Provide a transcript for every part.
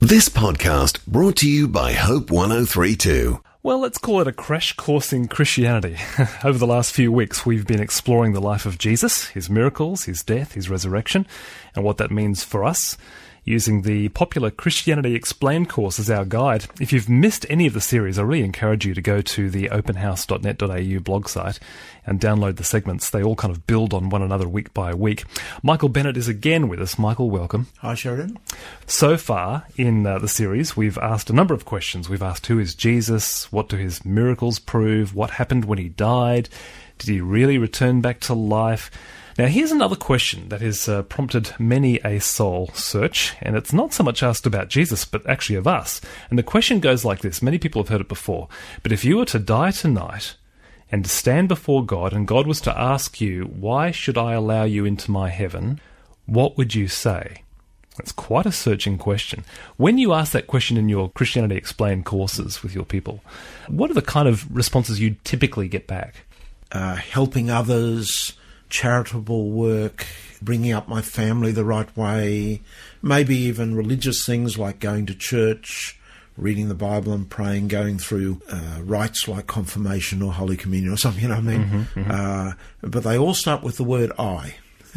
This podcast brought to you by Hope 103.2. Well, let's call it a crash course in Christianity. Over the last few weeks, we've been exploring the life of Jesus, his miracles, his death, his resurrection, and what that means for us, using the popular Christianity Explained course as our guide. If you've missed any of the series, I really encourage you to go to the openhouse.net.au blog site and download the segments. They all kind of build on one another week by week. Michael Bennett is again with us. Michael, welcome. Hi, Sheridan. So far in the series, we've asked a number of questions. We've asked, who is Jesus? What do his miracles prove? What happened when he died? Did he really return back to life? Now, here's another question that has prompted many a soul search, and it's not so much asked about Jesus, but actually of us. And the question goes like this. Many people have heard it before. But if you were to die tonight and to stand before God, and God was to ask you, why should I allow you into my heaven, what would you say? That's quite a searching question. When you ask that question in your Christianity Explained courses with your people, what are the kind of responses you typically get back? Helping others, charitable work, bringing up my family the right way, maybe even religious things like going to church, reading the Bible and praying, going through rites like confirmation or Holy Communion or something, you know what I mean? But they all start with the word I.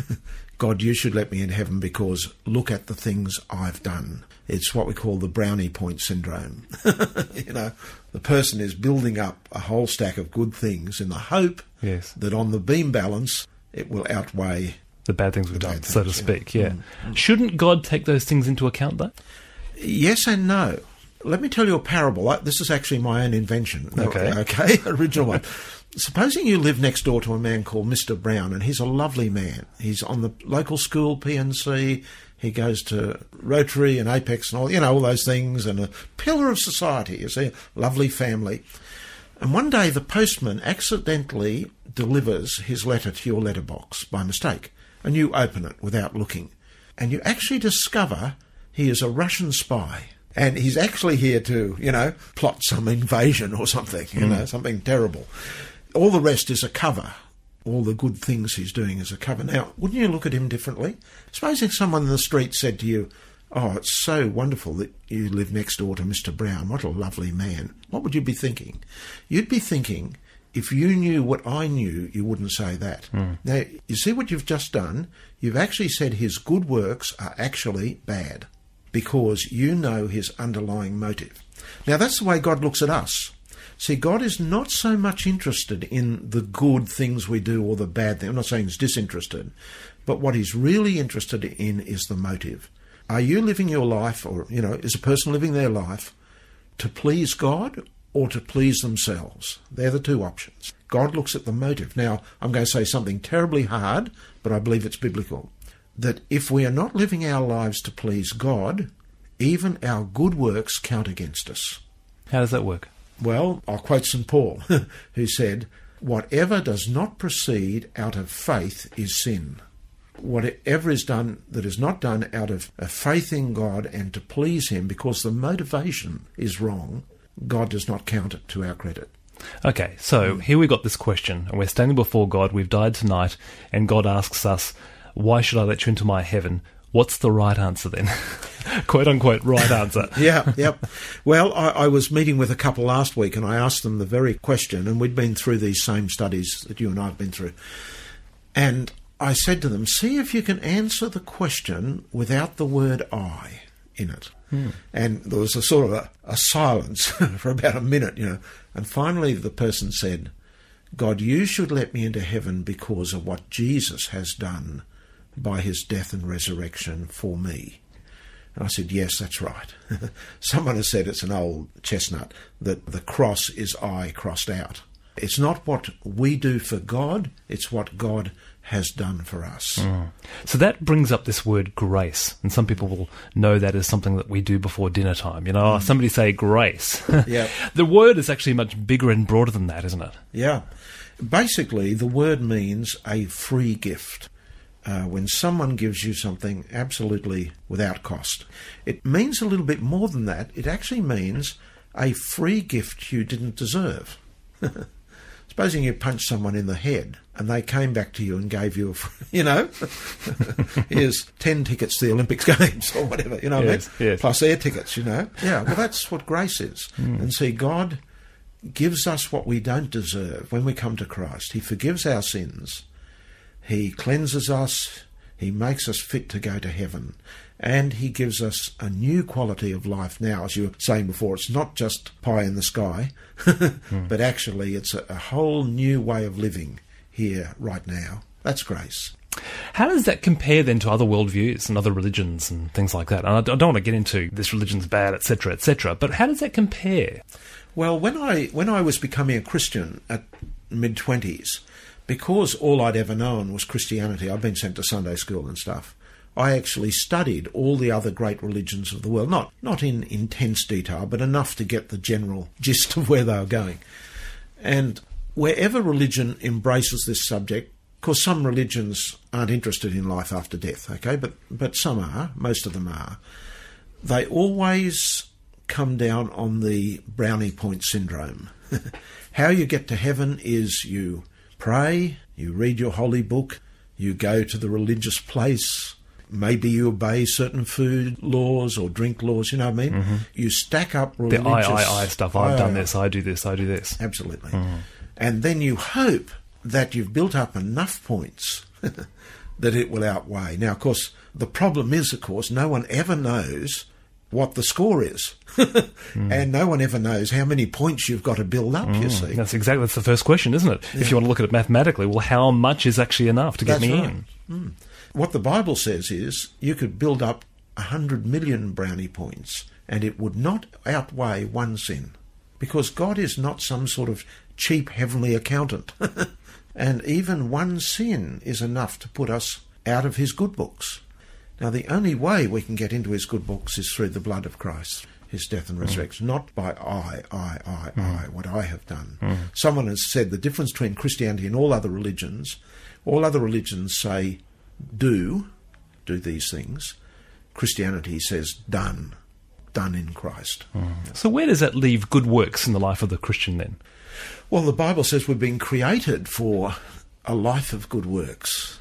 God, you should let me in heaven because look at the things I've done. It's what we call the brownie point syndrome. You know, the person is building up a whole stack of good things in the hope that on the beam balance it will outweigh the bad things we've done, so to speak, yeah. Shouldn't God take those things into account, though? Yes and no. Let me tell you a parable. This is actually my own invention. Okay, original one. Supposing you live next door to a man called Mr. Brown, and he's a lovely man. He's on the local school, PNC. He goes to Rotary and Apex and all, you know, all those things, and a pillar of society. You see, a lovely family. And one day the postman accidentally delivers his letter to your letterbox by mistake, and you open it without looking. And you actually discover he is a Russian spy. And he's actually here to, you know, plot some invasion or something, you know, something terrible. All the rest is a cover. All the good things he's doing is a cover. Now, wouldn't you look at him differently? Supposing someone in the street said to you, oh, it's so wonderful that you live next door to Mr. Brown. What a lovely man. What would you be thinking? You'd be thinking, if you knew what I knew, you wouldn't say that. Now, you see what you've just done? You've actually said his good works are actually bad because you know his underlying motive. Now, that's the way God looks at us. See, God is not so much interested in the good things we do or the bad things. I'm not saying he's disinterested, but what he's really interested in is the motive. Are you living your life, or, you know, is a person living their life to please God or to please themselves? They're the two options. God looks at the motive. Now, I'm going to say something terribly hard, but I believe it's biblical. That if we are not living our lives to please God, even our good works count against us. How does that work? Well, I'll quote St. Paul, who said, whatever does not proceed out of faith is sin. Whatever is done that is not done out of a faith in God and to please him, because the motivation is wrong, God does not count it to our credit. Okay, so here we got this question, and we're standing before God, we've died tonight, and God asks us, why should I let you into my heaven? What's the right answer then? Quote unquote, right answer. Yep. Well, I was meeting with a couple last week and I asked them the very question, and we'd been through these same studies that you and I have been through. And I said to them, see if you can answer the question without the word I in it. And there was a sort of a silence for about a minute, you know. And finally the person said, God, you should let me into heaven because of what Jesus has done by his death and resurrection for me. And I said, yes, that's right. Someone has said, it's an old chestnut, that the cross is I crossed out. It's not what we do for God, it's what God has done for us. So that brings up this word grace, and some people will know that as something that we do before dinner time. You know, somebody say grace. Yeah. The word is actually much bigger and broader than that, isn't it? Yeah. Basically, the word means a free gift. When someone gives you something absolutely without cost. It means a little bit more than that. It actually means a free gift you didn't deserve. Supposing you punch someone in the head, and they came back to you and gave you, here's 10 tickets to the Olympics Games or whatever, you know what I mean? Yes. Plus air tickets, Yeah, well, that's what grace is. And see, God gives us what we don't deserve when we come to Christ. He forgives our sins. He cleanses us. He makes us fit to go to heaven. And he gives us a new quality of life now. As you were saying before, it's not just pie in the sky, but actually it's a whole new way of living here right now. That's grace. How does that compare then to other worldviews and other religions and things like that? And I don't want to get into this religion's bad, etc., but how does that compare? Well, when I was becoming a Christian at mid-20s, because all I'd ever known was Christianity, I'd been sent to Sunday school and stuff, I actually studied all the other great religions of the world, not in intense detail, but enough to get the general gist of where they were going. And wherever religion embraces this subject, of course some religions aren't interested in life after death, okay, but some are, most of them are, they always come down on the brownie point syndrome. How you get to heaven is you pray, you read your holy book, you go to the religious place, maybe you obey certain food laws or drink laws, you know what I mean? Mm-hmm. You stack up religious... The I stuff, I've done this, I do this, I do this. Absolutely. Mm-hmm. And then you hope that you've built up enough points that it will outweigh. Now, of course, the problem is, of course, no one ever knows what the score is. And no one ever knows how many points you've got to build up, you see. That's the first question, isn't it? Yeah. If you want to look at it mathematically, well, how much is actually enough to get me in? Mm. What the Bible says is you could build up 100 million brownie points and it would not outweigh one sin, because God is not some sort of cheap heavenly accountant. And even one sin is enough to put us out of his good books. Now, the only way we can get into his good books is through the blood of Christ, his death and resurrection, not by what I have done. Someone has said the difference between Christianity and all other religions say, do these things. Christianity says, done in Christ. So where does that leave good works in the life of the Christian then? Well, the Bible says we've been created for a life of good works.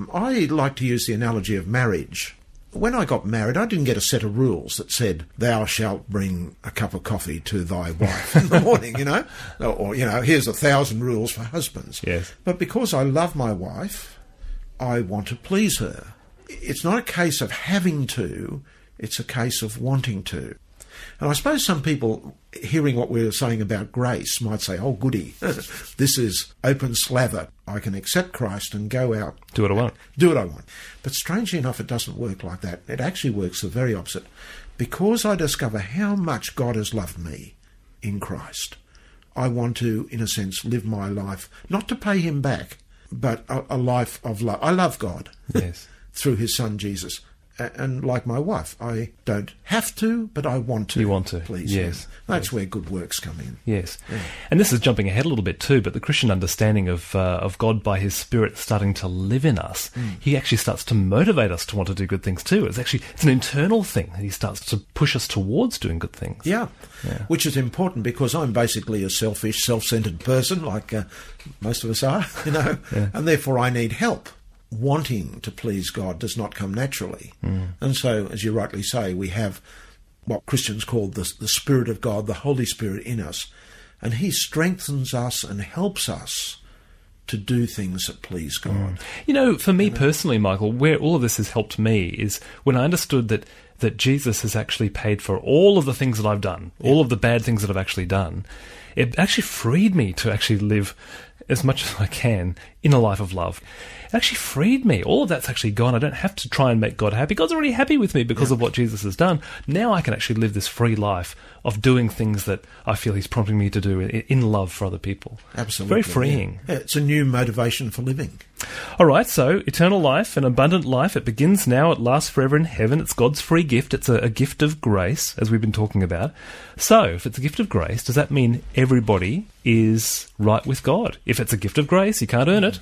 I like to use the analogy of marriage. When I got married, I didn't get a set of rules that said, thou shalt bring a cup of coffee to thy wife in the morning, or, here's 1,000 rules for husbands. Yes. But because I love my wife, I want to please her. It's not a case of having to, it's a case of wanting to. And I suppose some people, hearing what we were saying about grace, might say, oh, goody, this is open slather. I can accept Christ and go out. Do what I want. Do what I want. But strangely enough, it doesn't work like that. It actually works the very opposite. Because I discover how much God has loved me in Christ, I want to, in a sense, live my life, not to pay him back, but a life of love. I love God. Yes. Through his son, Jesus. And like my wife, I don't have to, but I want to. You want to, please. Yes. That's where good works come in. Yes. Yeah. And this is jumping ahead a little bit too, but the Christian understanding of God by his Spirit starting to live in us, he actually starts to motivate us to want to do good things too. It's an internal thing. He starts to push us towards doing good things. Yeah. Which is important because I'm basically a selfish, self-centered person, like most of us are, and therefore I need help. Wanting to please God does not come naturally. And so, as you rightly say, we have what Christians call the Spirit of God, the Holy Spirit in us, and he strengthens us and helps us to do things that please God. For me personally, Michael, where all of this has helped me is when I understood that Jesus has actually paid for all of the things that I've done, all of the bad things that I've actually done. It actually freed me to actually live as much as I can in a life of love. It actually freed me. All of that's actually gone. I don't have to try and make God happy. God's already happy with me because of what Jesus has done. Now I can actually live this free life of doing things that I feel he's prompting me to do in love for other people. Absolutely. Very freeing. Yeah. It's a new motivation for living. All right, so eternal life, an abundant life, it begins now, it lasts forever in heaven. It's God's free gift. It's a gift of grace, as we've been talking about. So, if it's a gift of grace, does that mean everybody is right with God? If it's a gift of grace, you can't earn it.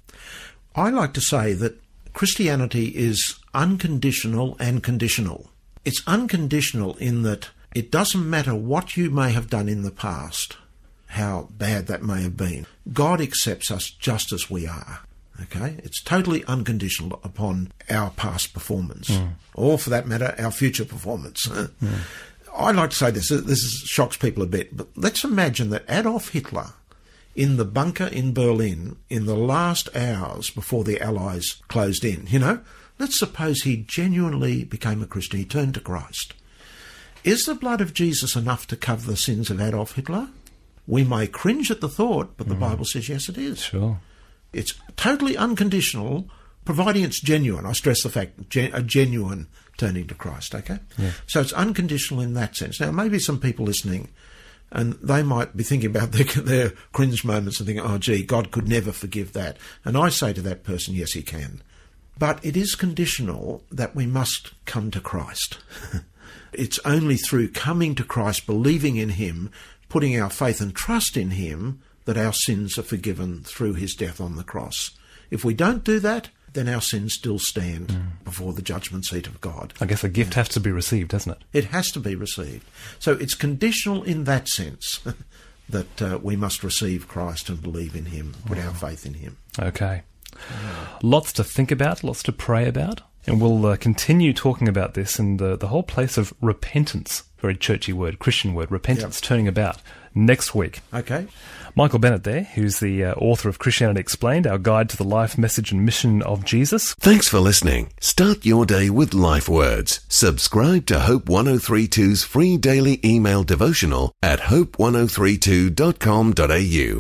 I like to say that Christianity is unconditional and conditional. It's unconditional in that it doesn't matter what you may have done in the past, how bad that may have been. God accepts us just as we are. Okay? It's totally unconditional upon our past performance, or for that matter, our future performance. I like to say this shocks people a bit, but let's imagine that Adolf Hitler, in the bunker in Berlin, in the last hours before the Allies closed in, let's suppose he genuinely became a Christian, he turned to Christ. Is the blood of Jesus enough to cover the sins of Adolf Hitler? We may cringe at the thought, but the Bible says yes, it is. Sure. It's totally unconditional, providing it's genuine. I stress the fact, a genuine turning to Christ, okay? Yeah. So it's unconditional in that sense. Now, maybe some people listening, and they might be thinking about their cringe moments and thinking, oh, gee, God could never forgive that. And I say to that person, yes, he can. But it is conditional that we must come to Christ. It's only through coming to Christ, believing in him, putting our faith and trust in him, that our sins are forgiven through his death on the cross. If we don't do that, then our sins still stand before the judgment seat of God. I guess a gift has to be received, doesn't it? It has to be received. So it's conditional in that sense that we must receive Christ and believe in him, put our faith in him. Okay. Lots to think about, lots to pray about. And we'll continue talking about this and the whole place of repentance, very churchy word, Christian word, repentance, turning about, next week. Okay. Michael Bennett there, who's the author of Christianity Explained, our guide to the life, message and mission of Jesus. Thanks for listening. Start your day with Life Words. Subscribe to Hope 1032's free daily email devotional at hope1032.com.au.